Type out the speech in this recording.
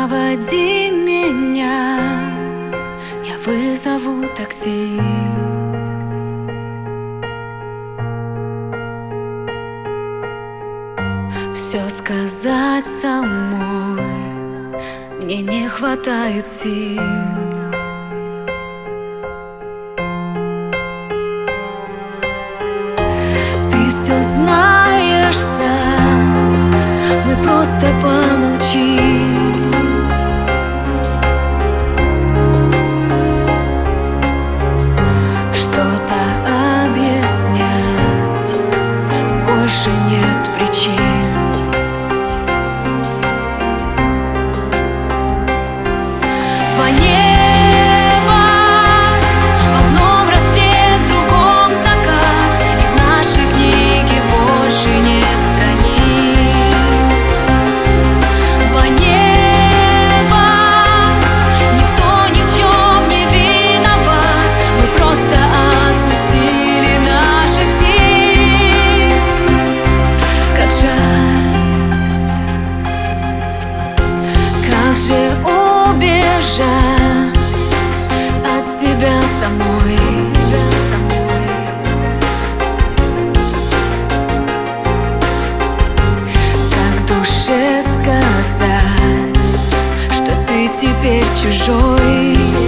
проводи меня, я вызову такси. Все сказать самой мне не хватает сил. Ты все знаешь сам, мы просто помолчим. Что-то объяснять больше нет причин. Два неба, в одном рассвет, в другом закат, и в нашей книге больше нет страниц. Два неба, никто ни в чем не виноват, мы просто отпустили наших птиц. Как жаль, как же убежать от себя самой. Как душе сказать, что ты теперь чужой.